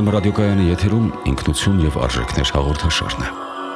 FM ռադիոկայանի եթերում ինքնություն եւ արժեքներ հաղորդաշարն է։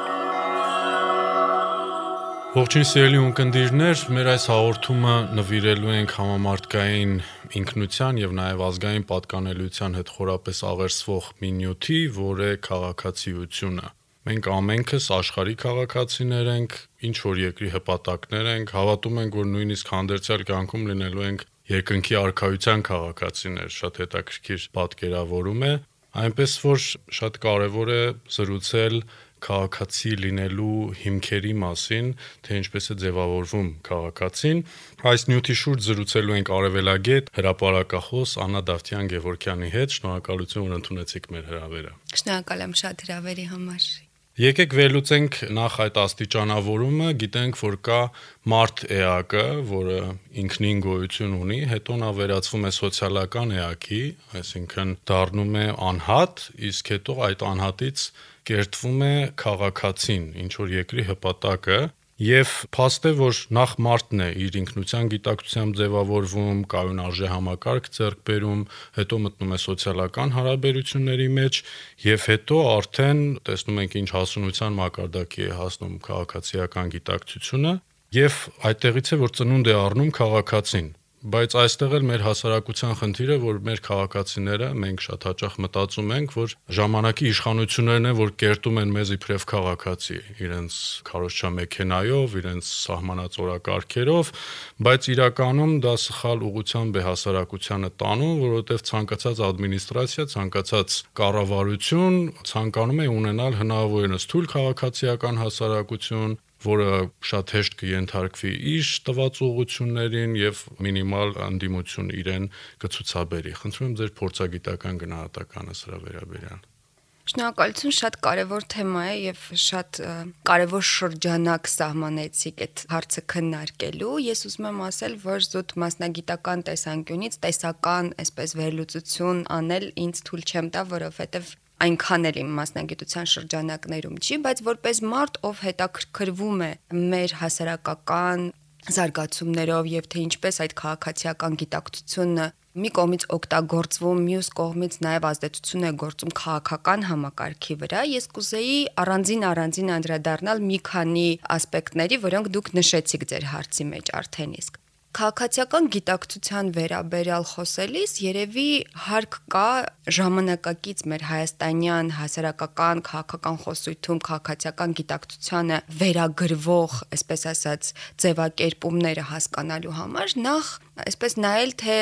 Ողջույն սիրելի ունկնդիրներ, մեր այս հաղորդումը նվիրելու ենք համամարտկային ինքնության եւ նաեւ ազգային պատկանելիության հետ խորապես աղերսվող մի նյութի, որ է քաղաքացիությունը։ Մենք ամենքս աշխարհի քաղաքացիներ ենք, ինչ որ երկրի հպատակներ ենք, հավատում ենք, որ նույնիսկ հանդերձյալ կյանքում լինելու ենք երկնքի արքայության քաղաքացիներ, շատ հետաքրքիր պատկերավորում է, այնպես որ շատ կարևոր է զրուցել քաղաքացի լինելու հիմքերի մասին, թե ինչպես է ձևավորվում քաղաքացին։ Այս նյութի շուրջ զրուցելու ենք արևելագետ հրապարակախոս Աննա Դավթյան-Գևորգյանի հետ։ Շնորհակալություն, որ ընդունեցիք մեր հրավերը։ Շնորհակալ եմ շատ հրավերի համար։ Եկեք վերլուծենք նախ այդ աստիճանավորումը, գիտենք, որ կա մարդ էակը, որը ինքնին գոյություն ունի, հետո նա վերածվում է սոցիալական էակի, այսինքն դառնում է անհատ, իսկ հետո այդ անհատից կերտվում է քաղաքացին, ինչ որ երկրի հպատակը, եւ փաստ է, որ նախ մարդն է իր ինքնության գիտակցությամբ ձևավորվում, կայուն արժե համակարգ ձեռք բերում, հետո մտնում է սոցիալական հարաբերությունների մեջ եւ հետո արդեն տեսնում ենք ինչ հասունության մակարդակի է հասնում քաղաքացիական գիտակցությունը եւ այդտեղից է, որ ծնունդ է առնում քաղաքացին։ Բայց այստեղ էլ մեր հասարակության խնդիրը, որ մեր քաղաքացիները, մենք շատ հաճախ մտածում ենք, որ ժամանակի իշխանություններն են, որ կերտում են մեզ իբրև քաղաքացի, իրենց քարոզչա մեքենայով, իրենց սահմանած օրակարգերով, բայց իրականում դա սխալ ուղղությամբ է հասարակությանը տանում, որովհետև ցանկացած ադմինիստրացիա, ցանկացած կառավարություն ցանկանում է ունենալ հնարավորինս թույլ քաղաքացիական հասարակություն, որը շատ հեշտ կենթարկվի իր տված ուղղություններին եւ մինիմալ անդիմություն իրեն կցուցաբերի։ Խնդրում եմ ձեր փորձագիտական գնահատականը սրա վերաբերյալ։ Շնորհակալություն, շատ կարևոր թեմա է եւ շատ կարևոր շրջանակ սահմանեցիք այդ հարցը քննարկելու։ Ես ուզում եմ ասել, որ զուտ մասնագիտական տեսանկյունից տեսական այսպես վերլուծություն անել ինձ թույլ չեմ տա, որովհետեւ այնքան էլ իմ մասնագիտության շրջանակներում չի, բայց որպես մարդ, ով հետաքրքրվում է մեր հասարակական զարգացումներով եւ թե ինչպես այդ քաղաքացիական գիտակցությունը մի կողմից օգտագործվում, մյուս կողմից նաեւ ազդեցություն է գործում քաղաքական համակարգի վրա, ես կուզեի առանձին անդրադառնալ մի քանի ասպեկտների, որոնք դուք նշեցիք ձեր հարցի մեջ արդեն իսկ։ Քաղաքացիական գիտակցության վերաբերյալ խոսելիս երևի հարկ կա ժամանակակից մեր հայաստանյան հասարակական քաղաքական խոսույթում քաղաքացիական գիտակցությանը վերագրվող, այսպես ասած, ձևակերպումները հասկանալու համար նախ այսպես նայել, թե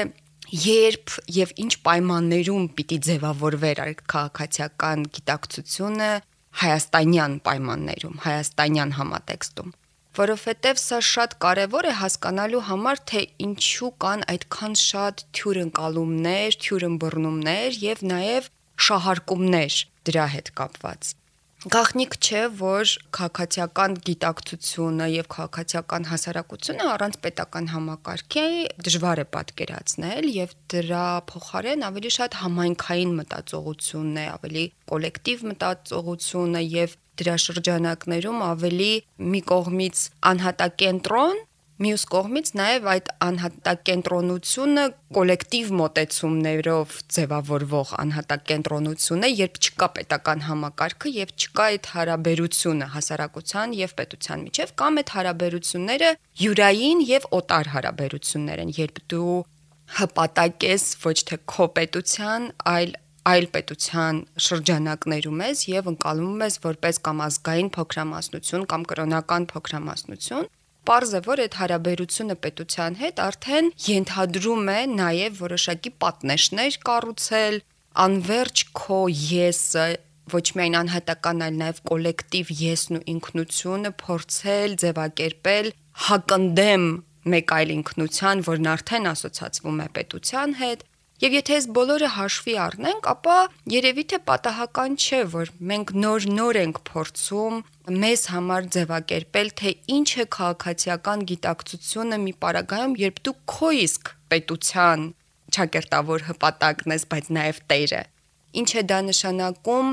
երբ եւ ինչ պայմաններում պիտի ձևավորվեր այդ քաղաքացիական գիտակցությունը հայաստանյան պայմաններում, հայաստանյան համատեքստում, որովհետև սա շատ կարևոր է հասկանալու համար, թե ինչու կան այդքան շատ թյուրընկալումներ, թյուրըմբռնումներ եւ նաեւ շահարկումներ դրա հետ կապված։ Գաղտնիք չէ, որ քաղաքացիական գիտակցությունը եւ քաղաքացիական հասարակությունը առանց պետական համակարգի դժվար է պատկերացնել եւ դրա փոխարեն ավելի շատ համայնքային մտածողությունն է, ավելի կոլեկտիվ մտածողությունը եւ դրա շրջանակներում ավելի մի կողմից անհատակենտրոն, մյուս կողմից նաև այդ անհատակենտրոնությունը կոլեկտիվ մոտեցումներով ձևավորվող անհատակենտրոնությունը, երբ չկա պետական համակարգը եւ չկա այդ հարաբերությունը հասարակության եւ պետության միջեւ, կամ այդ հարաբերությունները յուրային եւ օտար հարաբերություններ են, երբ դու հպատակ ես ոչ թե քո պետության, այլ պետության շրջանակներում ես եւ ընկալվում ես որպես կամ ազգային փոքրամասնություն կամ կրոնական փոքրամասնություն, պարզ է, որ այդ հարաբերությունը պետության հետ արդեն ենթադրում է նաեւ որոշակի պատնեշներ կառուցել, անverջ քո եսը, ոչ միայն անհատական, այլ նաեւ կոլեկտիվ եսն ու ինքնությունը փորձել ձևակերպել հակընդդեմ մեկ այլ ինքնության, որն արդեն ասոցացվում է պետության հետ։ Եվ եթե այս բոլորը հաշվի առնենք, ապա երևի թե պատահական չէ, որ մենք նոր ենք փորձում մեզ համար ձևակերպել, թե ինչ է քաղաքացիական գիտակցությունը մի պարագայում, երբ դու քո իսկ պետության ճակերտավոր հպատակն ես, բայց նաև տերը։ Ինչ է դա նշանակում,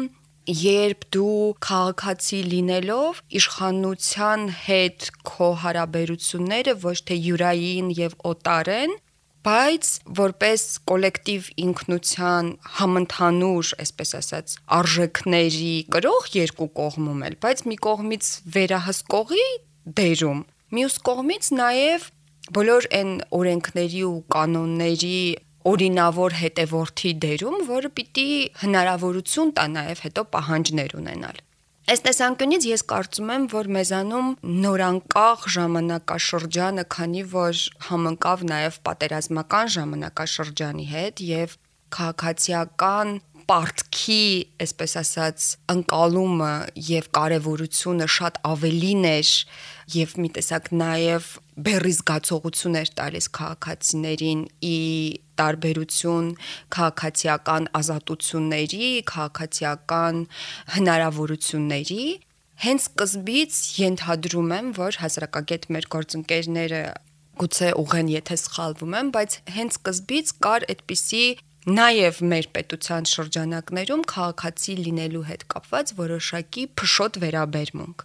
երբ դու քաղաքացի լինելով իշխանության հետ քո հարաբերությունները ոչ թե յուրային եւ օտար են, բայց որպես կոլեկտիվ ինքնության համընդհանուր, այսպես ասած, արժեքների կրող երկու կողմում էլ, բայց մի կողմից վերահսկողի դերում, մյուս կողմից նաև բոլոր այն օրենքների ու կանոնների օրինավոր հետևորդի դերում, որը պիտի հնարավորություն տա նաև հետո պահանջներ ունենալ։ Այս տեսանկյունից ես կարծում եմ, որ մեզանում նորանկախ ժամանակաշրջանը, քանի որ համընկավ նաև պատերազմական ժամանակաշրջանի հետ եւ քաղաքացիական պարտքի, այսպես ասած, ընկալումը եւ կարեւորությունը շատ ավելին էր եւ մի տեսակ նաեւ բերի զգացողություն էր տալիս քաղաքացիներին ի տարբերություն քաղաքացիական ազատությունների, քաղաքացիական հնարավորությունների, հենց սկզբից ենթադրում եմ, որ հասարակագետ մեր գործընկերները գուցե ուղեն, եթե սխալվում եմ, բայց հենց սկզբից կար այդպիսի նաև մեր պետության շրջանակներում քաղաքացի լինելու հետ կապված որոշակի փշոտ վերաբերմունք։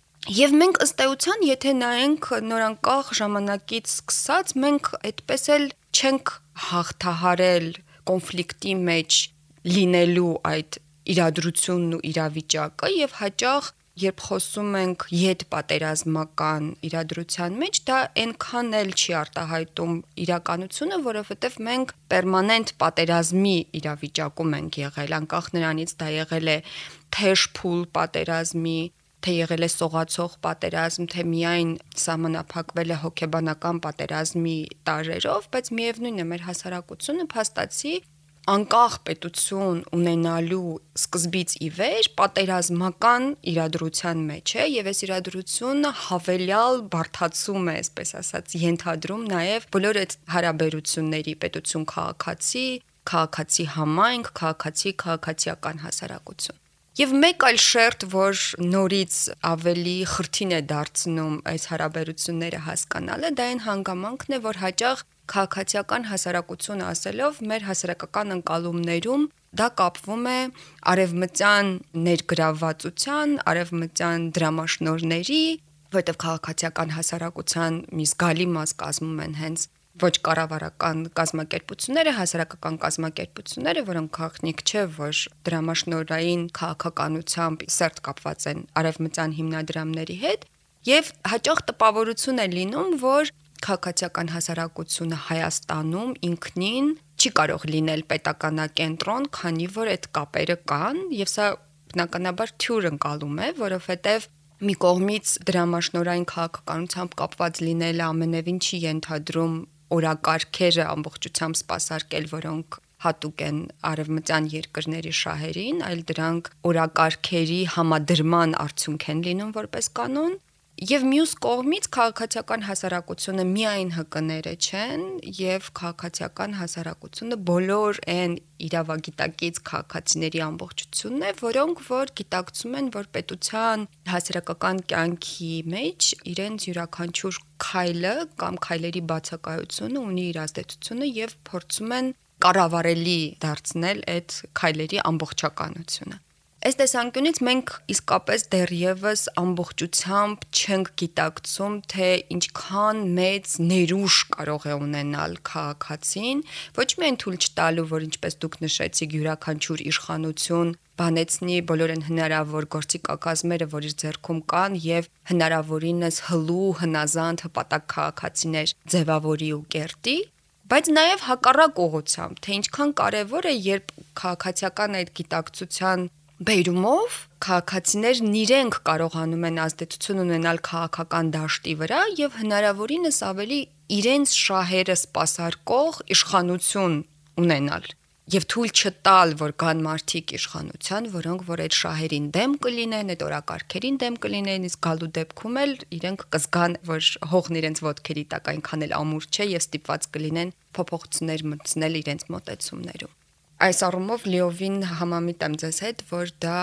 Եվ մենք ըստ էության, եթե նայենք նորանկախ ժամանակից սկսած, մենք այդպես էլ չենք հաղթահարել կոնֆլիկտի մեջ լինելու այդ իրադրությունն ու իրավիճակը եւ հաճախ երբ խոսում ենք յետպատերազմական իրադրության մեջ, դա այնքան էլ չի արտահայտում իրականությունը, որովհետև մենք պերմանենտ պատերազմի իրավիճակում ենք եղել, անկախ նրանից դա եղել է թեժ փուլ պատերազմի, թե եղել է սողացող պատերազմ, թե միայն սահմանափակվել է հոգեբանական պատերազմի տարրերով, բայց միևնույն է մեր հասարակությունը փաստացի անկախ պետություն ունենալու սկզբից ի վեր պատերազմական իրադրության մեջ է եւ այս իրադրությունը հավելյալ բարդացում է, այսպես ասած, ենթադրում նաեւ բոլոր այդ հարաբերությունների պետություն քաղաքացի, քաղաքացի համայնք, քաղաքացիական հասարակություն։ Եվ մեկ այլ շերտ, որ նորից ավելի խրթին է դարձնում այս հարաբերությունները հասկանալը, դա այն հանգամանքն է, որ հաճախ քաղաքացիական հասարակություն ասելով մեր հասարակական ընկալումներում դա կապվում է արևմտյան ներգրավվածության, արևմտյան դրամաշնորհների, որտեղ քաղաքացիական հասարակության մի զգալի մաս կազմում են հենց ոչ կառավարական կազմակերպությունները, հասարակական կազմակերպությունները, որոնք քաղաքնիկ չէ, որ դրամաշնորհային քաղաքականությամբ սերտ կապված են արևմտյան հիմնադրամների հետ, եւ հաճախ տպավորություն է լինում, որ քաղաքացիական հասարակությունը Հայաստանում ինքնին չի կարող լինել պետականակենտրոն, քանի որ այդ կապերը կան եւ սա բնականաբար թյուր ընկալում է, որովհետեւ մի կողմից դրամաշնորհային քաղաքականությամբ կապված լինելը ամենևին չի ենթադրում օրակարգերը ամբողջությամբ սպասարկել, որոնք հատուկ են արևմտյան երկրների շահերին, այլ դրանք օրակարգերի համադրման արդյունք են լինում որպես կանոն։ Եվ մյուս կողմից քաղաքացիական հասարակությունը միայն ՀԿ-ները չեն եւ քաղաքացիական հասարակությունը բոլոր այն իրավագիտակից քաղաքացիների ամբողջությունն է, որոնք որ գիտակցում են, որ պետության հասարակական կյանքի մեջ իրենց յուրաքանչյուր քայլը կամ քայլերի բացակայությունը ունի իր ազդեցությունը եւ փորձում են կառավարելի դարձնել այդ քայլերի ամբողջականությունը։ Այս տեսանկյունից մենք իսկապես դեռևս ամբողջությամբ չենք գիտակցում, թե ինչքան մեծ ներուժ կարող է ունենալ քաղաքացին, ոչ միայն թույլ չտալու, որ ինչպես դուք նշեցիք, յուրաքանչյուր իշխանություն բանեցնի բոլոր այն հնարավոր գործիքակազմերը, որ իր ձեռքում կան եւ հնարավորինս հլու, հնազանդ, հպատակ քաղաքացիներ ձևավորի ու կերտի, բայց նաեւ հակառակ ուղղությամբ, թե ինչքան կարեւոր է, երբ քաղաքացիական այդ գիտակցության բերումով քաղաքացիներն իրենք կարողանում են ազդեցություն ունենալ քաղաքական դաշտի վրա եւ հնարավորինս ավելի իրենց շահերը սպասարկող իշխանություն ունենալ եւ թույլ չտալ, որ կան մարդիկ իշխանության, որոնք որ այդ շահերին դեմ կլինեն, այդ օրակարգերին դեմ կլինեն, իսկ գալու դեպքում էլ իրենք կզգան, որ հողն իրենց ոտքերի տակ այնքան էլ ամուր չէ եւ ստիպված կլինեն փոփոխություններ մտցնել իրենց մոտեցումներում։ Այս առումով լիովին համամիտ եմ ձեզ հետ, որ դա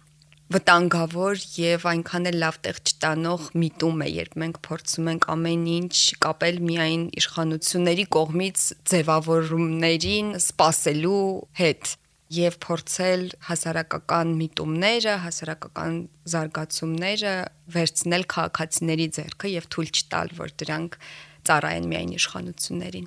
վտանգավոր եւ այնքան էլ լավ տեղ չտանող միտում է, երբ մենք փորձում ենք ամեն ինչ կապել միայն իշխանությունների կողմից ձևավորումներին սпасելու հետ եւ փորձել հասարակական միտումները, հասարակական զարգացումները վերցնել քաղաքացիների ձեռքը եւ թույլ չտալ, որ դրանք ծառայեն միայն իշխանություններին։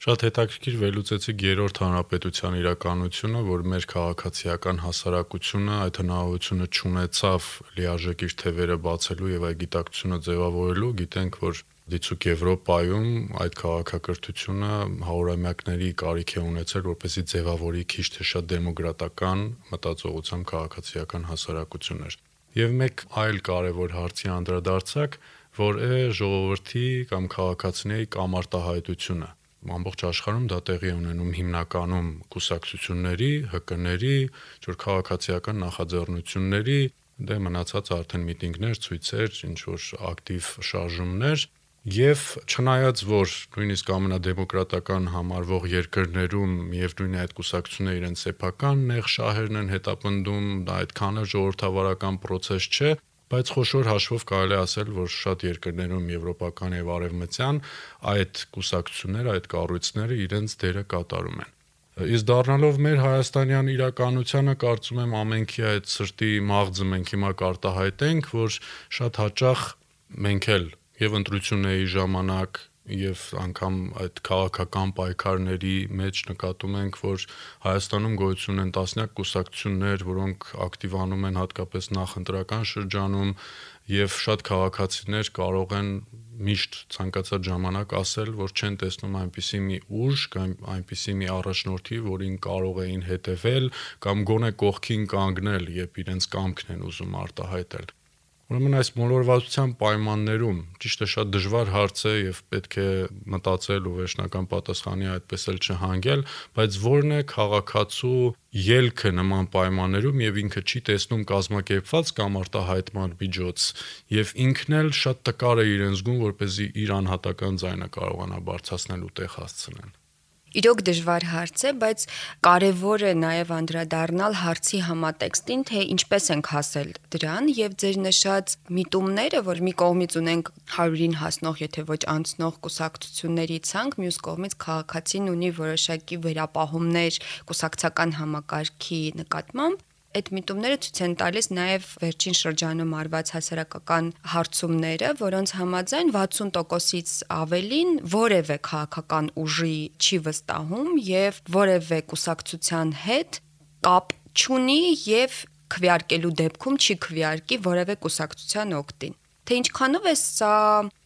Շատ հետաքրքիր վերլուծեցիք երրորդ հանրապետության իրականությունը, որ մեր քաղաքացիական հասարակությունը այդ հնարավորությունը չունեցավ լիարժեք իր թևերը բացելու եւ այդ գիտակցությունը ձևավորելու, գիտենք, որ դիցուկ Եվրոպայում այդ քաղաքակրթությունը հարյուրամյակների կարիք է ունեցել, որպեսզի ձևավորի քիչ թե շատ դեմոկրատական մտածողությամբ քաղաքացիական հասարակություններ։ Եվ մեկ այլ կարևոր հարցի անդրադարձակ, որ է ժողովրդի կամ քաղաքացիների կամարտահայտությունը։ Ամբողջ աշխարհում դա տեղի է ունենում հիմնականում կուսակցությունների, ՀԿ-ների, որ քաղաքացիական նախաձեռնությունների, դե մնացած արդեն միտինգներ, ցույցեր, ինչ որ ակտիվ շարժումներ, եւ չնայած որ նույնիսկ ամենադեմոկրատական համարվող երկրներում միևնույն է այդ կուսակցությունները իրենց սեփական նեղ շահերն են հետապնդում, դա այդքան էլ ժողովրդավարական process չէ, բայց խոշոր հաշվով կարելի ասել, որ շատ երկրներում եվրոպական եւ արևմտյան այդ կուսակցությունները, այդ կառույցները իրենց դերը կատարում են։ Իսկ դառնալով մեր հայաստանյան իրականությանը, կարծում եմ ամենքի այդ սրտի մաղձը մենք հիմա կարտահայտենք, որ շատ հաճախ մենք էլ եւ ընտրությունների ժամանակ եւ անգամ այդ քաղաքական պայքարների մեջ նկատում ենք, որ Հայաստանում գոյություն են տասնյակ կուսակցություններ, որոնք ակտիվանում են հատկապես նախընտրական շրջանում եւ շատ քաղաքացիներ կարող են միշտ ցանկացած ժամանակ ասել, որ չեն տեսնում այնպիսի մի ուժ կամ այնպիսի մի առաջնորդի, որին կարող էին հետևել կամ գոնե կողքին կանգնել, երբ իրենց կամքն են ուզում արտահայտել։ Ուրեմն այս մոլորվածության պայմաններում ճիշտ է շատ դժվար հարց է եւ պետք է մտածել ու վերջնական պատասխանի այդպես էլ չհանգել, բայց որն է քաղաքացու ելքը նման պայմաններում եւ ինքը չի տեսնում կազմակերպված կամ արտահայտման միջոց եւ ինքն էլ շատ տկար է իրեն զգում, որպեսզի իր անհատական ձայնը կարողանա բարձրացնել ու տեղ հասցնել։ Իրոք դժվար հարց է, բայց կարևոր է նաև անդրադառնալ հարցի համատեքստին, թե ինչպես ենք հասել դրան եւ ձեր նշած միտումները, որ մի կողմից ունենք 100-ին հասնող, եթե ոչ անցնող կուսակցությունների ցանկ, մյուս կողմից քաղաքացին ունի որոշակի վերապահումներ կուսակցական համակարգի նկատմամբ, այդ միտումները ցույց են տալիս նաև վերջին շրջանում արված հասարակական հարցումները, որոնց համաձայն 60%-ից ավելին որևէ քաղաքական ուժի չի վստահում եւ որևէ կուսակցության հետ կապ չունի եւ քվեարկելու դեպքում չի քվեարկի որևէ կուսակցության օգտին։ Թե ինչքանով է սա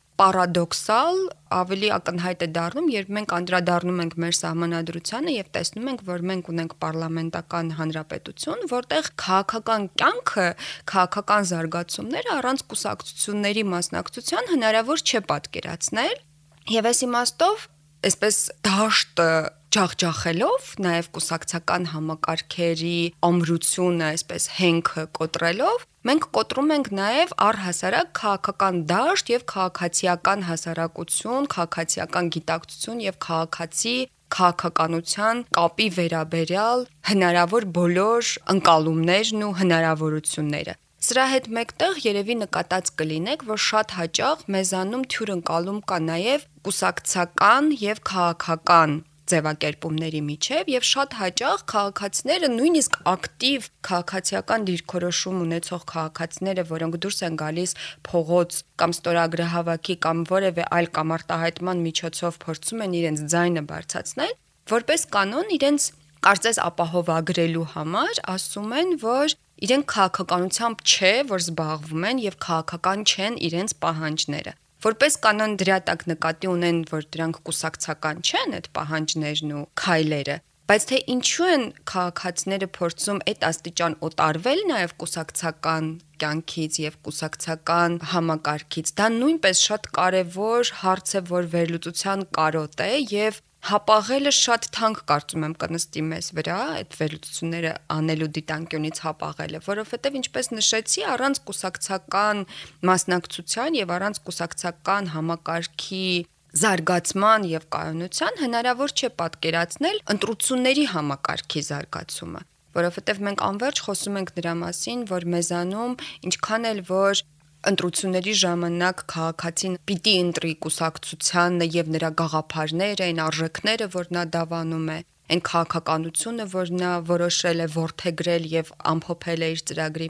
պարադոքսալ, ավելի ակնհայտ է դառնում, երբ մենք անդրադառնում ենք մեր սահմանադրությանը եւ տեսնում ենք, որ մենք ունենք պարլամենտական հանրապետություն, որտեղ քաղաքական կյանքը, քաղաքական զարգացումները առանց կուսակցությունների մասնակցության հնարավոր չէ պատկերացնել, եւ այս իմաստով այսպես դաշտ ջախջախելով, նաև կուսակցական համակարգերի ամրությունը, այսպես հենքը կոտրելով, մենք կոտրում ենք նաև առհասարակ քաղաքական դաշտ եւ քաղաքացիական հասարակություն, քաղաքացիական գիտակցություն եւ քաղաքացի քաղաքականության կապի վերաբերյալ հնարավոր բոլոր ընկալումներն ու հնարավորությունները։ Սրա հետ մեկտեղ երևի նկատած կլինեք, որ շատ հաճախ մեզանում թյուր ընկալում կա նաև կուսակցական եւ քաղաքական ձևակերպումների միջև եւ շատ հաճախ քաղաքացիները նույնիսկ ակտիվ քաղաքացիական դիրքորոշում ունեցող քաղաքացիները, որոնք դուրս են գալիս փողոց կամ ստորագրահավաքի կամ որևէ այլ կամարտահայտման միջոցով փորձում են իրենց ձայնը բարձրացնել, որպես կանոն իրենց կարծես ապահովագրելու համար ասում են, որ իրենք քաղաքականությամբ չէ, որ զբաղվում են եւ քաղաքական չեն իրենց պահանջները։ Որպես կանոն դրա տակ նկատի ունեն, որ դրանք կուսակցական չեն այդ պահանջներն ու քայլերը, բայց թե ինչու են քաղաքացիները փորձում այդ աստիճան օտարվել նաև կուսակցական կյանքից եւ կուսակցական համակարգից, դա նույնպես շատ կարեւոր հարց է, որ վերլուծության կարոտ է եւ հապաղելը շատ թանկ կարծում եմ կնստի մեզ վրա, այդ վերլուծությունները անելու դիտանկյունից հապաղելը, որովհետև ինչպես նշեցի, առանց կուսակցական մասնակցության եւ առանց կուսակցական համակարգի զարգացման եւ կայունության հնարավոր չէ պատկերացնել ընտրությունների համակարգի զարգացումը, որովհետև մենք անverջ խոսում ենք դրա մասին, որ մեզանում ինչքան էլ որ ընտրությունների ժամանակ քաղաքացին պիտի ընտրի կուսակցությանը եւ նրա գաղափարները, այն արժեքները, որ նա դավանում է, այն քաղաքականությունը, որ նա որոշել է որդեգրել եւ ամփոփել է իր ծրագրի մեջ,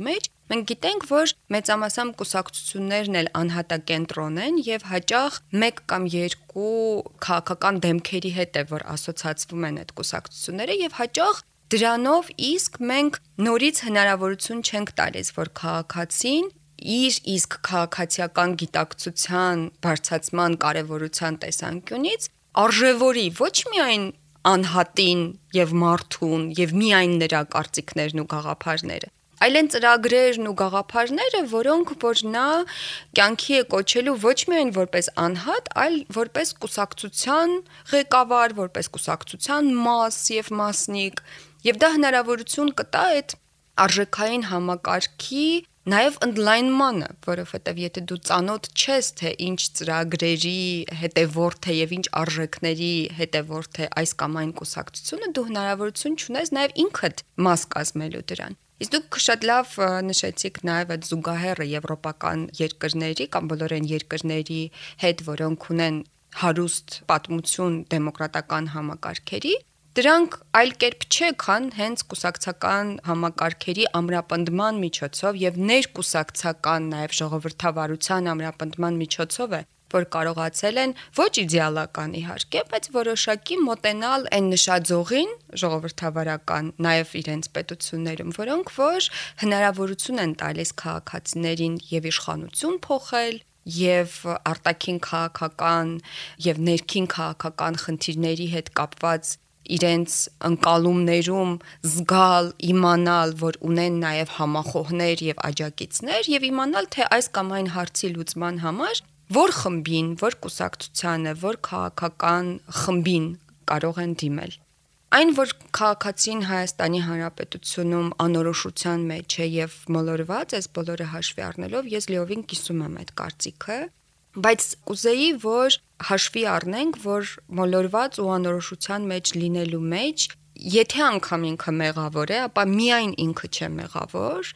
Մենք գիտենք, որ մեծամասամբ կուսակցություններն էլ անհատակենտրոն են եւ հաճախ մեկ կամ երկու քաղաքական դեմքերի հետ է, որ ասոցացվում են այդ կուսակցությունները եւ հաճախ դրանով իսկ մենք նորից հնարավորություն չենք տալիս, որ քաղաքացին իր իսկ քաղաքացիական գիտակցության բարձրացման կարևորության տեսանկյունից արժևորի ոչ միայն անհատին եւ մարդուն եւ միայն նրա կարծիքներն ու գաղափարները, այլ են ծրագրերն ու գաղափարները, որոնք որ նա կյանքի է կոչելու ոչ միայն որպես անհատ, այլ որպես կուսակցության ղեկավար, որպես կուսակցության մաս եւ մասնիկ, եւ դա հնարավորություն կտա այդ արժեքային համակարգի նաև ընդլայնմանը, որովհետև եթե դու ծանոթ չես, թե ինչ ծրագրերի հետևորդ է եւ ինչ արժեքների հետևորդ է այս կամ այն կուսակցությունը, դու հնարավորություն չունես նաև ինքդ մաս կազմելու դրան։ Իսկ դուք շատ լավ նշեցիք նաև այդ զուգահեռը եվրոպական երկրների կամ բոլոր այն երկրների հետ, որոնք ունեն հարուստ պատմություն դեմոկրատական համակարգերի, դրանք այլ կերպ չէ, քան հենց կուսակցական համակարգերի ամրապնդման միջոցով եւ ներկուսակցական նաեւ ժողովրդավարության ամրապնդման միջոցով է, որ կարողացել են ոչ իդեալական իհարկե, բայց որոշակի մոտենալ այն նշաձողին ժողովրդավարական նաեւ իրենց պետություններում, որոնք որ հնարավորություն են տալիս քաղաքացիներին եւ իշխանություն փոխել եւ արտաքին քաղաքական եւ ներքին քաղաքական խնդիրների հետ կապված իրենց ընկալումներում զգալ, իմանալ, որ ունեն նաև համախոհներ եւ աջակիցներ եւ իմանալ, թե այս կամ այն հարցի լուծման համար որ խմբին, որ կուսակցությանը, որ քաղաքական խմբին կարող են դիմել։ Այն, որ քաղաքացին Հայաստանի Հանրապետությունում անորոշության մեջ է եւ մոլորված է բոլորը հաշվի առնելով, ես լիովին կիսում եմ այդ կարծիքը, բայց կուզեի, որ հաշվի առնենք, որ մոլորված ու անորոշության մեջ լինելու մեջ, եթե անգամ ինքը մեղավոր է, ապա միայն ինքը չէ մեղավոր,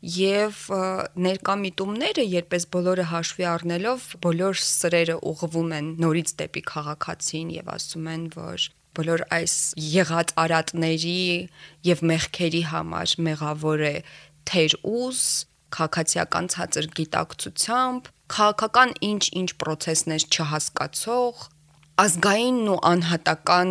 եւ ներկա միտումները, երբ բոլորը հաշվի առնելով, բոլոր սրերը ուղղվում են նորից դեպի քաղաքացին եւ ասում են, որ բոլոր այս եղած արատների եւ մեղքերի համար մեղավոր է թեր ուզ, քաղաքացիական ցածր գիտակցությամբ, քաղաքական ինչ process-ներ չհասկացող, ազգային ու անհատական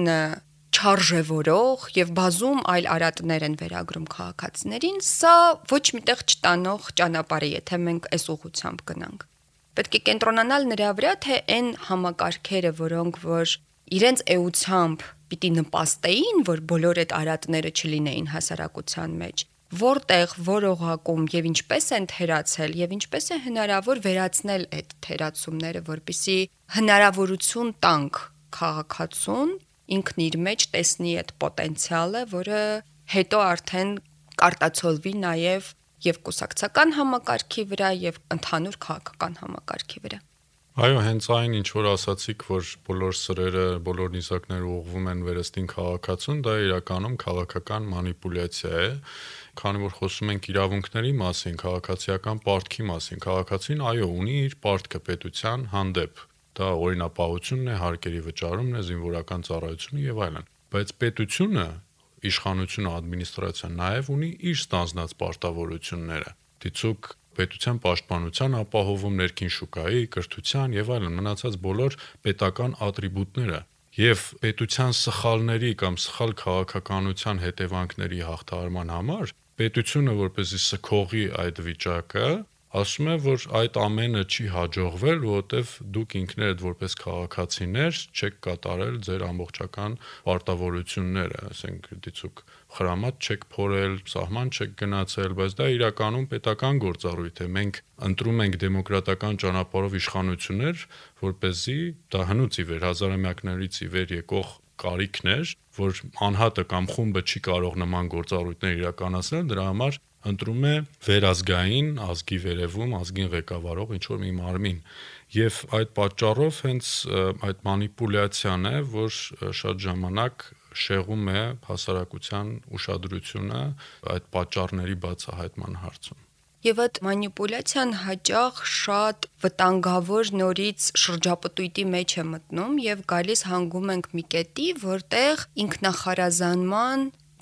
չարժևորող եւ բազում այլ արատներ են վերագրում քաղաքացիներին, սա ոչ միտեղ չտանող ճանապարհ է, եթե մենք այս ուղղությամբ գնանք։ Պետք է կենտրոնանալ նրա վրա, թե այն համակարգերը, որոնք որ իրենց էությամբ պիտի նպաստեին, որ բոլոր այդ արատները չլինեին հասարակության մեջ, որտեղ, որ օղակում եւ ինչպես են թերացել եւ ինչպես է հնարավոր վերացնել այդ թերացումները, որպեսզի հնարավորություն տանք քաղաքացուն ինքն իր մեջ տեսնի այդ պոտենցիալը, որը հետո արդեն կարտացոլվի նաեւ եւ կուսակցական համակարգի վրա եւ ընդհանուր քաղաքական համակարգի վրա։ Այո, հենց այն ինչ որ ասացիք, որ բոլոր սրերը, բոլոր նիզակները ուղղվում են վերստին քաղաքացուն, դա իրականում քաղաքական մանիպուլյացիա է, քանի որ խոսում ենք իրավունքների մասին, քաղաքացիական պարտքի մասին, քաղաքացին այո, ունի իր պարտքը պետության հանդեպ։ Դա օրինապահությունն է, հարկերի վճարումն է, զինվորական ծառայությունը եւ այլն։ Բայց պետությունը, իշխանությունը, ադմինիստրացիան նաեւ ունի իր ստանձնած պարտավորությունները։ Դիցուք պետության պաշտպանության ապահովում ներքին շուկայի, կրթության եւ այլն մնացած բոլոր պետական ատրիբուտները եւ պետության սխալների կամ սխալ քաղաքականության հետևանքների հաղթահարման համար պետությունը որպեսզի սքողի այդ վիճակը ասում է, որ այդ ամենը չի հաջողվել, որովհետև դուք ինքներդ որպես քաղաքացիներ չեք կատարել ձեր ամբողջական պարտավորությունները, ասենք դիցուք խրամատ չեք փորել, սահման չեք գնացել, բայց դա իրականում պետական գործառույթ է։ Մենք ընտրում ենք դեմոկրատական ճանապարհով իշխանություններ, որպեսզի դա հնուց ի վեր հազարամյակներից ի վեր եկող կարիքներ, որ անհատը կամ խումբը չի կարող նման գործառույթներ իրականացնել, դրա համար ընտրում է վերազգային, ազգի վերևում, ազգին ղեկավարող ինչ-որ մի մարմին։ Եվ այդ պատճառով հենց այդ մանիպուլյացիան է, որ շատ ժամանակ շեղում է հասարակության ուշադրությունը այդ պատճառների բացահայտման հարցում։ Եվ այդ մանիպուլյացիան հաճախ շատ վտանգավոր նորից շրջապտույտի մեջ է մտնում եւ գալիս հանգում ենք մի կետի, որտեղ ինքնախարազանման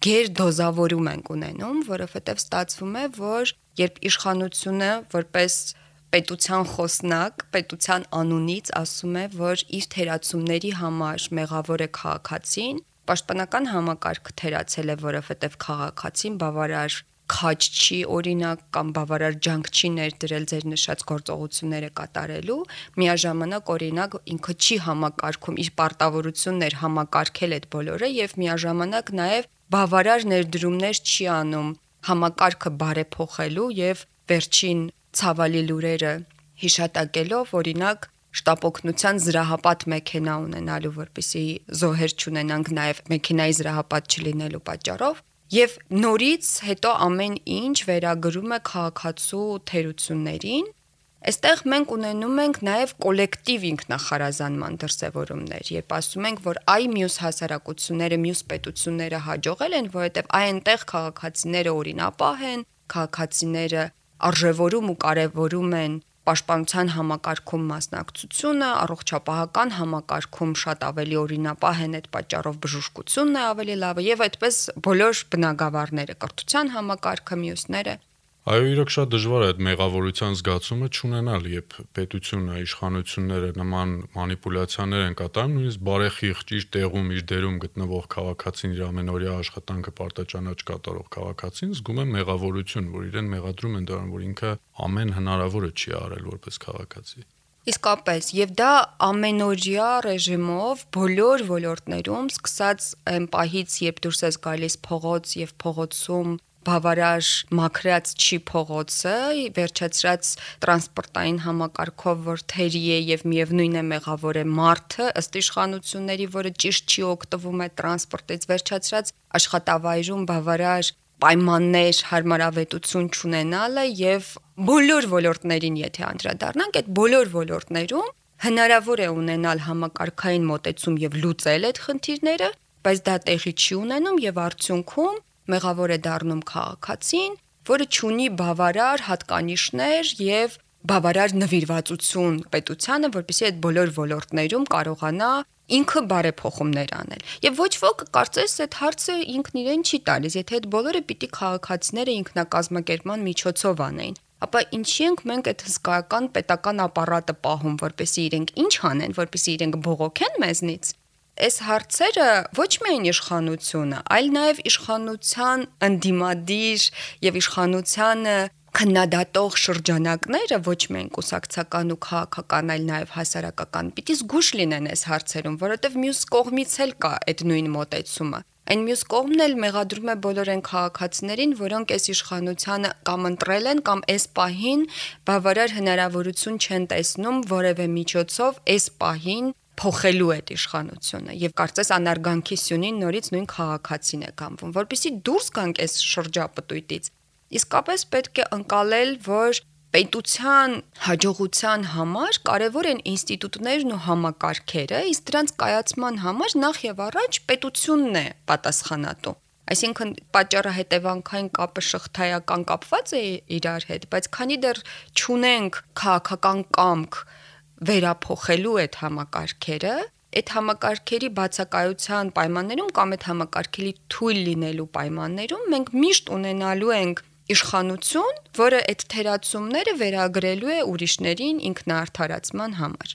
գերդոզավորում ենք ունենում, որովհետև ստացվում է, որ երբ իշխանությունը որպես պետության խոսնակ, պետության անունից ասում է, որ իր թերացումների համար մեղավոր է քաղաքացին, պաշտպանական համակարգը թերացել է, որովհետև քաղաքացին բավարար քաջ չի օրինակ կամ բավարար ջանք չի ներդրել ձեր նշած գործողությունները կատարելու, միաժամանակ օրինակ ինքը չի համակարգում իր պարտավորություններ համակարգել այդ բոլորը եւ միաժամանակ նաեւ բավարար ներդրումներ չի անում համակարգը բարեփոխելու եւ վերջին ցավալի լուրերը հիշատակելով օրինակ շտապօգնության զրահապատ մեքենա ունենալու, որպեսզի զոհեր չունենանք նաեւ մեքենայի զրահապատ չլինելու պատճառով եւ նորից հետո ամեն ինչ վերագրում է քաղաքացու թերություններին այստեղ մենք ունենում ենք նաեւ կոլեկտիվ ինքնախարազանման դրսևորումներ երբ ասում ենք որ այ մյուս հասարակությունները մյուս պետությունները հաջողել են որովհետեւ այնտեղ քաղաքացիները օրինապահ են քաղաքացիները արժևորում ու կարևորում են պաշտպանության համակարգում մասնակցությունը, առողջապահական համակարգում շատ ավելի օրինապահ են այդ պատճառով բժշկությունն է ավելի լավը եւ այդպես բոլոր բնագավառները, կրթության համակարգը, մյուսները Այո, իրոք շատ դժվար է այդ մեղավորության զգացումը չունենալ, երբ պետությունը, իշխանությունները նման մանիպուլյացիաներ են կատարում, նույնիսկ բարեխիղճ իր տեղում, իր դերում գտնվող քաղաքացին, իր ամենօրյա աշխատանքը պարտաճանաչ կատարող քաղաքացին զգում է մեղավորություն, որ իրեն մեղադրում են դրան, որ ինքը ամեն հնարավորը չի արել որպես քաղաքացի։ Իսկապես, եւ դա ամենօրյա ռեժիմով բոլոր ոլորտներում, սկսած այն պահից, երբ դուրս ես գալիս փողոց եւ փողոցում բավարար մաքրած չի փողոցը, վերջացրած տրանսպորտային համակարգով, որ թերի է եւ միևնույն է մեղավոր է մարդը, ըստ իշխանությունների, որը ճիշտ չի օգտվում այդ տրանսպորտից, վերջացրած աշխատավայրում բավարար պայմաններ, հարմարավետություն չունենալը եւ բոլոր ոլորտներին, եթե անդրադառնանք, այդ բոլոր ոլորտներում հնարավոր է ունենալ համակարգային մոտեցում եւ լուծել այդ խնդիրները, բայց դա տեղի չի ունենում եւ արդյունքում մեղավոր է դառնում քաղաքացին, որը չունի բավարար հատկանիշներ եւ բավարար նվիրվածություն պետությանը, որպեսզի այդ բոլոր ոլորտներում կարողանա ինքը բարեփոխումներ անել։ Եվ ոչ ոք կարծես այդ հարցը ինքն իրեն չի տալիս, եթե այդ բոլորը պիտի քաղաքացիները ինքնակազմակերպման միջոցով անեին։ Ապա ինչի ենք մենք այդ հսկայական պետական ապարատը պահում, որպեսզի իրենք ինչ անեն, որպեսզի իրենք բողոքեն մեզնից։ Այս հարցերը ոչ միայն իշխանությունը, այլ նաև իշխանության ընդդիմադիր եւ իշխանությանը քննադատող շրջանակները ոչ միայն կուսակցական ու քաղաքական, այլ նաև հասարակական պիտի զգուշ լինեն այս հարցերում, որովհետեւ մյուս կողմից էլ կա այդ նույն մոտեցումը։ Այն մյուս կողմն էլ մեղադրում է բոլոր այն քաղաքացիներին, որոնք այս իշխանությանը կամ ընտրել են կամ այս պահին բավարար հնարավորություն չեն տեսնում որևէ միջոցով այս պահին փոխելու այդ իշխանությունը եւ կարծես անարգանքի սյունին նորից նույն քաղաքացին է կամվում որպեսզի դուրս գանք այս շրջապտույտից իսկապես պետք է ընկալել որ պետության հաջողության համար կարևոր են ինստիտուտներն ու համակարգերը իսկ դրանց կայացման համար նախ եւ առաջ պետությունն է պատասխանատու այսինքն պատճառը հետևանքային կապը շղթայական կապված է իրար հետ բայց քանի դեռ չունենք քաղաքական կամք վերափոխելու այդ համակարգերը, այդ համակարգերի բացակայության պայմաններում կամ այդ համակարգերի թույլ լինելու պայմաններում մենք միշտ ունենալու ենք իշխանություն, որը այդ թերացումները վերագրելու է ուրիշներին ինքնաարդարացման համար։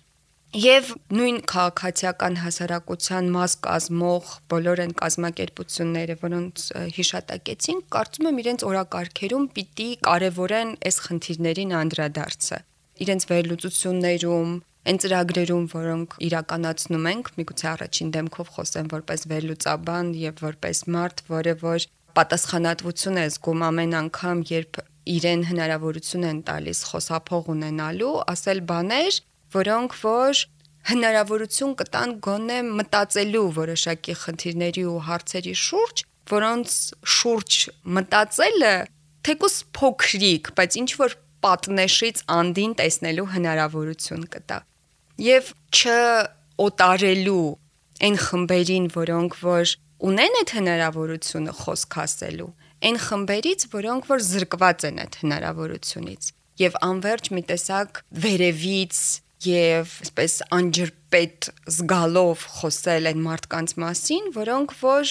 Եվ նույն քաղաքացիական հասարակության մաս կազմող բոլոր այն կազմակերպությունները, որոնց հիշատակեցին, կարծում եմ իրենց օրակարգերում պիտի կարևորեն այս խնդիրներին անդրադարձը։ Իրենց վերլուծություններում, այն ծրագրերում, որոնք իրականացնում ենք, միգուցե առաջին դեմքով խոսեմ որպես վերլուծաբան եւ որպես մարդ, որը որ պատասխանատվություն է զգում ամեն անգամ, երբ իրեն հնարավորություն են տալիս խոսափող ունենալու, ասել բաներ, որոնք որ հնարավորություն կտան գոնե մտածելու որոշակի խնդիրների ու հարցերի շուրջ, որոնց շուրջ մտածելը թեկուզ փոքրիկ, բայց ինչ որ պատնեշից անդին տեսնելու հնարավորություն կտա եւ չօտարելու այն խմբերին, որոնք որ ունեն այդ հնարավորությունը խոսք ասելու, այն խմբերից, որոնք որ զրկված են այդ հնարավորությունից եւ անverջ մի տեսակ վերևից եւ այսպես անջրպետ զգալով խոսել այն մարդկանց մասին, որոնք որ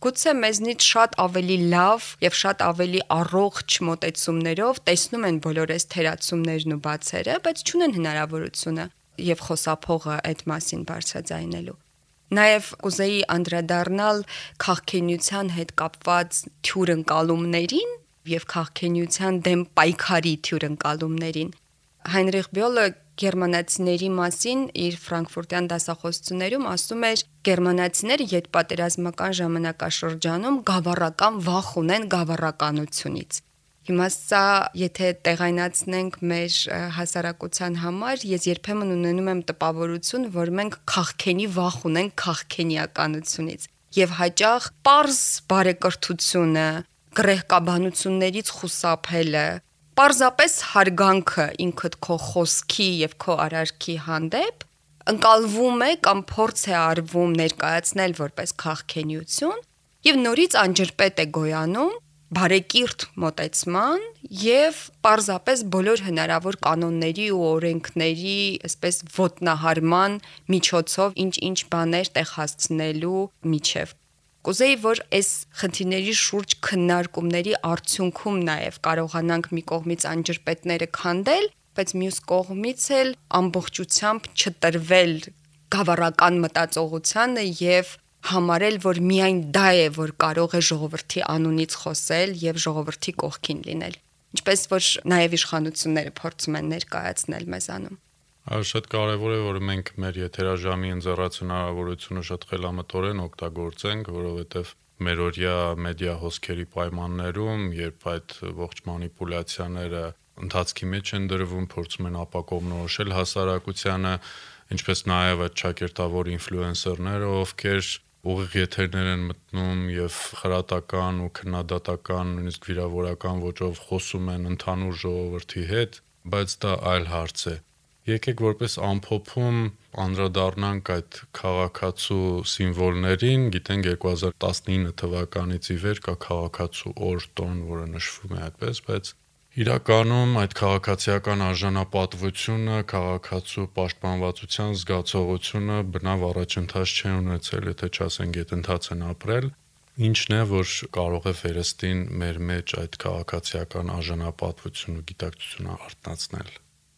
գուցե մեզնից շատ ավելի լավ եւ շատ ավելի առողջ մոտեցումներով տեսնում են բոլոր այս թերացումներն ու բացերը, բայց չունեն հնարավորությունը եւ խոսափողը այդ մասին բարձրաձայնելու։ Նաև կուզեի անդրադառնալ քաղաքենության հետ կապված թյուրընկալումներին եւ քաղաքենության դեմ պայքարի թյուրընկալումներին։ Հայնրիխ Բյոլը գերմանացիների մասին իր ֆրանկֆուրտյան դասախոսություններում ասում էր. գերմանացիները յետպատերազմական ժամանակաշրջանում գավառական վախ ունեն գավառականությունից։ Հիմա սա, եթե տեղայնացնենք մեր հասարակության համար, ես երբեմն ունենում եմ տպավորություն, որ մենք քաղքենի վախ ունենք քաղքենիականությունից եւ հաճախ պարզ բարեկրթությունը, գրեհկաբանություններից խուսափելը, պարզապես հարգանքը ինքդ քո խոսքի եւ քո արարքի հանդեպ ընկալվում է կամ փորձ է արվում ներկայացնել որպես քաղքենիություն եւ նորից անջրպետ է գոյանում բարեկիրթ մոտեցման եւ պարզապես բոլոր հնարավոր կանոնների ու օրենքների, այսպես ոտնահարման միջոցով ինչ բաներ տեղ հասցնելու միջև։ Կուզեի, որ այս խնդիրների շուրջ քննարկումների արդյունքում նաեւ կարողանանք մի կողմից անջրպետները քանդել, բայց մյուս կողմից էլ ամբողջությամբ չտրվել գավառական մտածողությանը եւ համարել, որ միայն դա է, որ կարող է ժողովրդի անունից խոսել եւ ժողովրդի կողքին լինել։ Ինչպես որ նաեւ իշխանությունները փորձում են ներկայացնել մեզանում։ Շատ կարևոր է, որ մենք մեր եթերաժամի ընձեռած հնարավորությունը շատ խելամտորեն օգտագործենք, որովհետեւ մերօրյա մեդիա հոսքերի պայմաններում, երբ այդ ողջ մանիպուլյացիաները ընթացքի մեջ են դրվում, փորձում են ապակողմնորոշել հասարակությանը, ինչպես նաեւ այդ ճակերտավոր ինֆլուենսերները, ովքեր ուղիղ եթերներ են մտնում եւ խրատական ու քննադատական, նույնիսկ վիրավորական ոճով խոսում են ընդհանուր ժողովրդի հետ, բայց դա այլ հարց է։ Եկեք որպես ամփոփում անդրադառնանք այդ քաղաքացու սիմվոլներին, գիտենք 2019 թվականից ի վեր կա քաղաքացու օր տոն, որը նշվում է այդպես, բայց իրականում այդ քաղաքացիական արժանապատվությունը, քաղաքացու պաշտպանվածության զգացողությունը բնավ առաջընթաց չեն ունեցել, եթե չասենք գետընթաց են ապրել, ինչն է, որ կարող է վերստին մեր մեջ այդ քաղաքացիական արժանապատվությունը ու գիտակցությունը արտնացնել։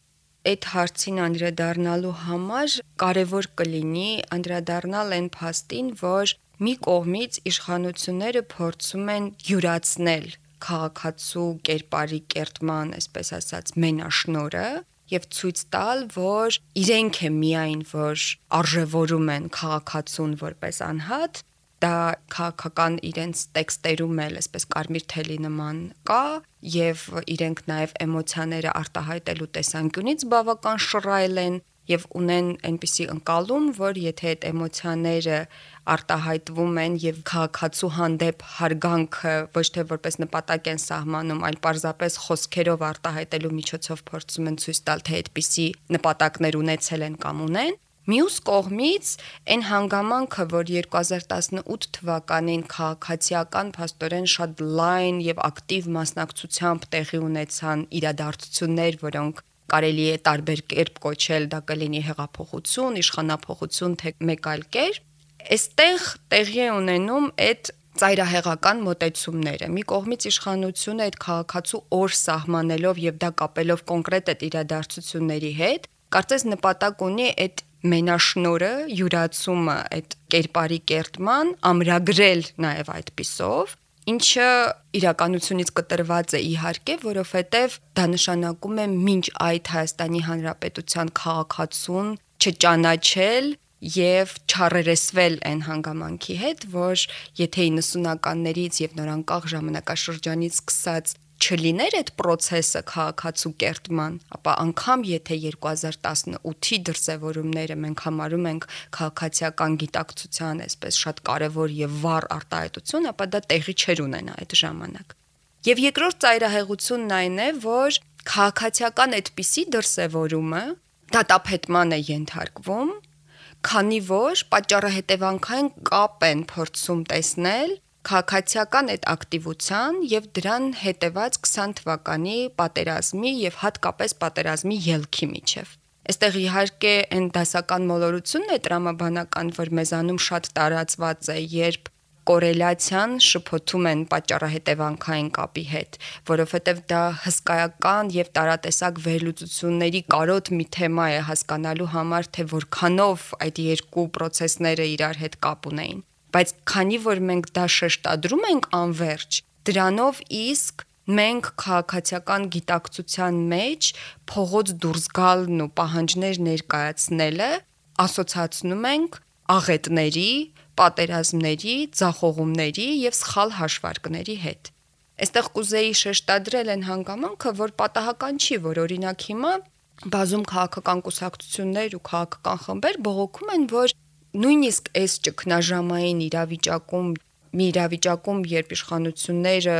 Այդ հարցին անդրադառնալու համար կարևոր կլինի անդրադառնալ այն փաստին, որ մի կողմից իշխանությունները փորձում են յուրացնել քաղաքացու կերպարի կերտման, այսպես ասած, մենաշնորը եւ ցույց տալ, որ իրենք է միայն որ արժևորում են քաղաքացուն որպես անհատ, դա քաղաքական իրենց տեքստերում էլ այսպես կարմիր թելի նման կա եւ իրենք նաեւ էմոցիաները արտահայտելու տեսանկյունից բավական շռայլ են եւ ունեն այնպիսի ընկալում, որ եթե այդ էմոցիաները արտահայտվում են եւ քաղաքացու հանդեպ հարգանքը ոչ թե որպես նպատակ են սահմանում, այլ պարզապես խոսքերով արտահայտելու միջոցով փորձում են ցույց տալ, թե այդպիսի նպատակներ ունեցել են կամ ունեն։ Մյուս կողմից այն հանգամանքը, որ 2018 թվականին քաղաքացիական փաստորեն շատ լայն եւ ակտիվ մասնակցությամբ տեղի ունեցան իրադարձություններ, որոնք կարելի է տարբեր կերպ կոչել, դա կլինի հեղափոխություն, իշխանափոխություն, թե մեկ այլ կերպ, այստեղ տեղի է ունենում այդ ծայրահեղական մոտեցումները։ Մի կողմից իշխանությունը այդ քաղաքացու օր սահմանելով եւ դա կապելով կոնկրետ այդ իրադարձությունների հետ, կարծես նպատակ ունի այդ մենաշնորը, յուրացումը այդ կերպարի կերտման ամրագրել նաև այդպիսով, ինչը իրականությունից կտրված է իհարկե, որովհետև դա նշանակում է մինչ այդ Հայաստանի Հանրապետության քաղաքացուն չճանաչել եւ չառերեսվել այն հանգամանքի հետ, որ եթե 90-ականներից եւ նորանկախ ժամանակաշրջանից սկսած չլիներ այդ process-ը քաղաքացու կերտման, ապա անգամ եթե 2018-ի դրսևորումները մենք համարում ենք քաղաքացիական գիտակցության այսպես շատ կարևոր եւ վառ արտահայտություն, ապա դա տեղի չէր ունենա այդ ժամանակ։ Եվ երկրորդ ծայրահեղությունն այն է, որ քաղաքացիական այդպիսի դրսևորումը դատապետման է ենթարկվում, քանի որ պատճառահետևանքային կապ են փորձում տեսնել քաղաքացիական այդ ակտիվության եւ դրան հետեւած 20 թվականի պատերազմի եւ հատկապես պատերազմի ելքի միջև։ Այստեղ իհարկե այն դասական մոլորությունն է տրամաբանական, որ մեզանում շատ տարածված է, երբ կորելացիան շփոթում են պատճառահետևանքային կապի հետ, որովհետև դա հսկայական եւ տարատեսակ վերլուծությունների կարոտ մի թեմա է հասկանալու համար, թե որքանով այդ երկու process-ները իրար հետ կապ ունեին։ Բայց քանի որ մենք դա շեշտադրում ենք անverջ, դրանով իսկ մենք քաղաքացիական գիտակցության մեջ փողոց դուրս գալն ու պահանջներ ներկայացնելը ասոցացնում ենք աղետների, պատերազմների, ձախողումների եւ սխալ հաշվարկների հետ։ Այստեղ կուզեի շեշտադրել այն հանգամանքը, որ պատահական չի, որ օրինակ հիմա բազում քաղաքական կուսակցություններ ու քաղաքական խմբեր բողոքում են, որ նույնիսկ այս ճգնաժամային իրավիճակում, երբ իշխանությունները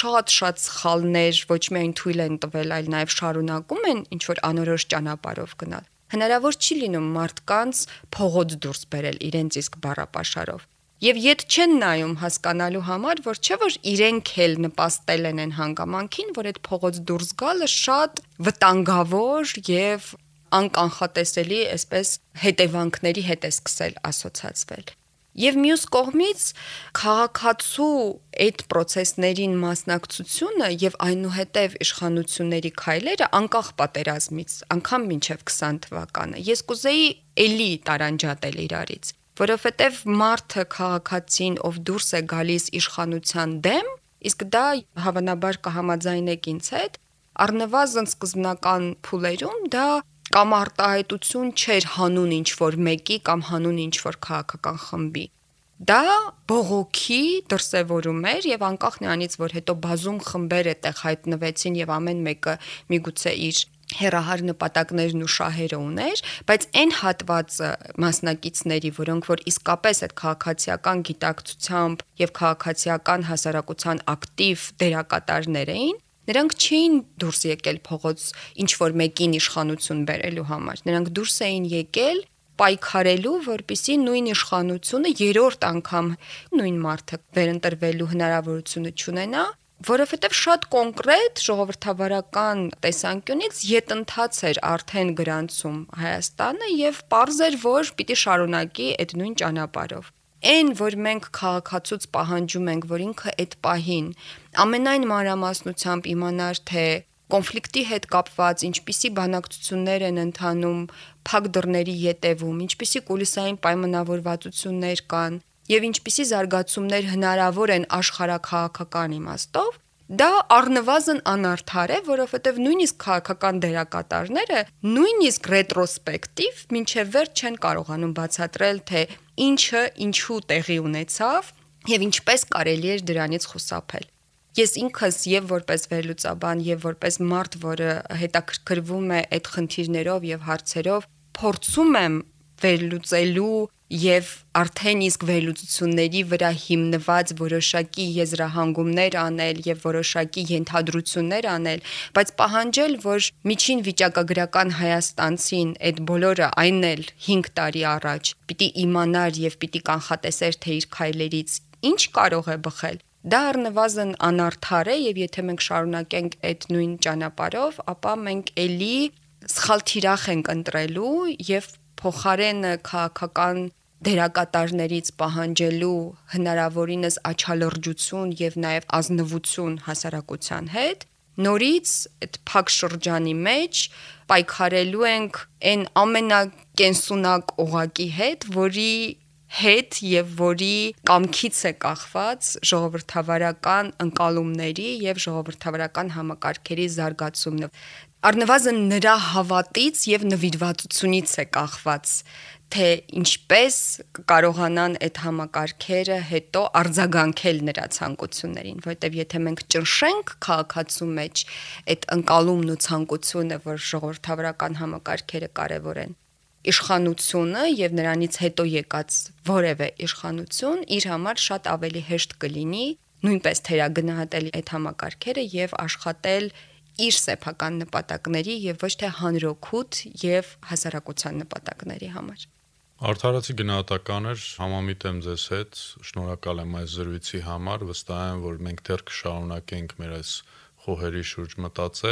շատ սխալներ ոչ միայն թույլ են տվել, այլ նաև շարունակում են ինչ որ անորոշ ճանապարհով գնալ, հնարավոր չի լինում մարդկանց փողոց դուրս բերել իրենց իսկ բառապաշարով։ Եվ ետ չեն նայում հասկանալու համար, որ չէ որ իրենք էլ նպաստել են այն հանգամանքին, որ այդ փողոց դուրս գալը շատ վտանգավոր եւ անկանխատեսելի, այսպես հետևանքների հետ է սկսել ասոցացվել։ Եվ մյուս կողմից քաղաքացու այդ process-ներին մասնակցությունը եւ այնուհետեւ իշխանությունների քայլերը անկախ պատերազմից, անգամ մինչեւ 20 թվականը, ես կուզեի էլի տարանջատել իրարից, որովհետեւ մարդը քաղաքացին, ով դուրս է գալիս իշխանության դեմ, իսկ դա հավանաբար կհամաձայնեք ինձ հետ, առնվազն սկզբնական փուլերում դա կամ արտահայտություն չէր հանուն ինչ-որ մեկի կամ հանուն ինչ-որ քաղաքական խմբի։ Դա բողոքի դրսևորում էր եւ անկախ նրանից, որ հետո բազում խմբեր այդտեղ հայտնվեցին եւ ամեն մեկը միգուցե իր հերահար նպատակներն ու շահերը ուներ, բայց այն հատվածը մասնակիցների, որոնք որ իսկապես այդ քաղաքացիական գիտակցությամբ եւ քաղաքացիական հասարակության ակտիվ դերակատարներ էին, նրանք չէին դուրս եկել փողոց ինչ որ մեկին իշխանություն բերելու համար։ Նրանք դուրս էին եկել պայքարելու, որպեսզի նույն իշխանությունը երրորդ անգամ նույն մարդը վերընտրվելու հնարավորությունը չունենա, որովհետև շատ կոնկրետ ժողովրդավարական տեսանկյունից յետընթաց էր արդեն գրանցում Հայաստանը եւ պարզ էր, որ պիտի շարունակի այդ նույն ճանապարհով։ Այն, որ մենք քաղաքացուց պահանջում ենք, որ ինքը այդ պահին ամենայն մանրամասնությամբ իմանար, թե կոնֆլիկտի հետ կապված ինչպիսի բանակցություններ են ընթանում փակ դռների ետևում, ինչպիսի կուլիսային պայմանավորվածություններ կան եւ ինչպիսի զարգացումներ հնարավոր են աշխարհաքաղաքական իմաստով, դա առնվազն անարդար է, որովհետև նույնիսկ քաղաքական դերակատարները նույնիսկ ռետրոսպեկտիվ մինչև վերջ չեն կարողանում բացատրել, թե ինչը ինչու տեղի ունեցավ եւ ինչպես կարելի էր դրանից խուսափել։ Ես ինքս եւ որպես վերլուծաբան եւ որպես մարդ, որը հետաքրքրվում է այդ խնդիրներով եւ հարցերով, փորձում եմ վերլուծելու եւ արդեն իսկ վերլուծությունների վրա հիմնված որոշակի եզրահանգումներ անել եւ որոշակի ենթադրություններ անել, բայց պահանջել, որ միջին վիճակագրական հայաստանցին այդ բոլորը այն էլ 5 տարի առաջ պիտի իմանար եւ պիտի կանխատեսեր, թե իր քայլերից ինչ կարող է բխել, դա առնվազն անարդար է եւ եթե մենք շարունակենք այդ նույն ճանապարհով, ապա մենք էլի սխալ թիրախ ենք ընտրելու եւ փոխարեն քաղաքական դերակատարներից պահանջելու հնարավորինս աչալրջություն եւ նաեւ ազնվություն հասարակության հետ, նորից այդ փակ շրջանի մեջ պայքարելու ենք այն ամենակենսունակ օղակի հետ, որի հետ եւ որի կամքից է կախված ժողովրդավարական ընկալումների եւ ժողովրդավարական համակարգերի զարգացումն։ Առնվազն նրա հավատից եւ նվիրվածությունից է կախված, թե ինչպես կարողանան այդ համակարգերը հետո արձագանքել նրա ցանկություններին, որտեվ եթե մենք ճնշենք քաղաքացու մեջ այդ ընկալումն ու ցանկությունը, որ ժողովրդավարական համակարգերը կարևոր են, իշխանությունը եւ նրանից հետո եկած որևէ իշխանություն իր համար շատ ավելի հեշտ կլինի նույնպես թերագնահատել այդ համակարգերը եւ աշխատել իր սեփական նպատակների եւ ոչ թե հանրօգուտ եւ հասարակության նպատակների համար։ Արդարացի գնահատական էր, համամիտ եմ ձեզ հետ, շնորհակալ եմ այս զրույցի համար, վստահ եմ, որ մենք դեռ կշարունակենք մեր այս խոհերի շուրջ մտածել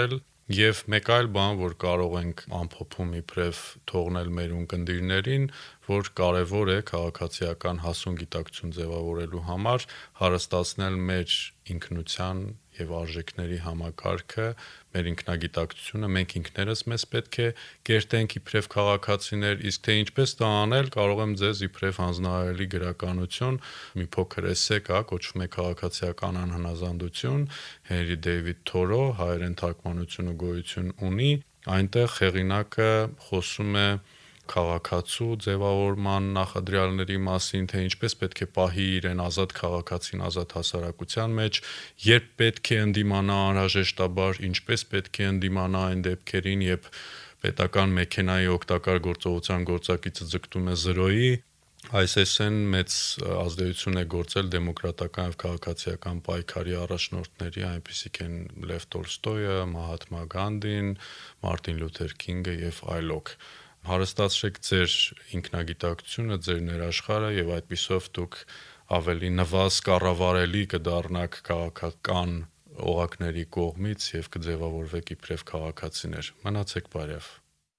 Եվ մեկ այլ բան, որ կարող ենք ամփոփում իբրև թողնել մեր ունկնդիրներին, որ կարևոր է քաղաքացիական հասուն գիտակցություն ձևավորելու համար հարստացնել մեր ինքնության եւ արժեքների համակարգը, մեր ինքնագիտակցությունը, մենք ինքներս մեզ պետք է կերտենք իբրև քաղաքացիներ, իսկ թե ինչպես դա անել, կարող եմ ձեզ իբրև հանձնարարելի գրականություն, մի փոքր էսսե կա, կոչվում է Քաղաքացիական անհնազանդություն, Հենրի Դեյվիդ Թորո, հայերեն թարգմանություն ու գոյություն ունի, այնտեղ հեղինակը խոսում է քաղաքացու ձևավորման նախադրյալների մասին, թե ինչպես պետք է պահի իրեն ազատ քաղաքացին ազատ հասարակության մեջ, երբ պետք է ընդդիմանա անհրաժեշտաբար, ինչպես պետք է ընդդիմանա այն դեպքերին, երբ պետական մեքենայի օգտակար գործողության գործակիցը ձգտում է զրոյի, այս էսեն մեծ ազդեցություն է գործել դեմոկրատական եւ քաղաքացիական պայքարի առաջնորդների, այնպիսիք են Լև Տոլստոյը, Մահատմա Գանդին, Մարտին Լյութեր Քինգը եւ այլոք։ Հարստացրեք ձեր ինքնագիտակցությունը, ձեր ներաշխարհը եւ այդպիսով դուք ավելի նվազ կառավարելի կդառնաք քաղաքական օղակների կողմից եւ կձևավորվեք իբրև քաղաքացիներ։ Մնացեք բարև։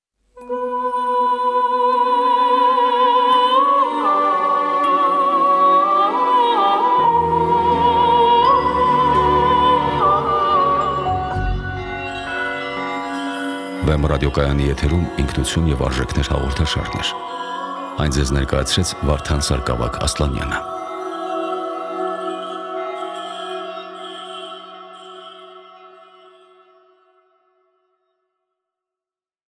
Վեմ ռադիոկայանի եթերում ինքնություն եւ արժեքներ հաղորդաշարներ։ Այն ձեզ ներկայացրեց Վարդան Սարգսակ Ասլանյանը։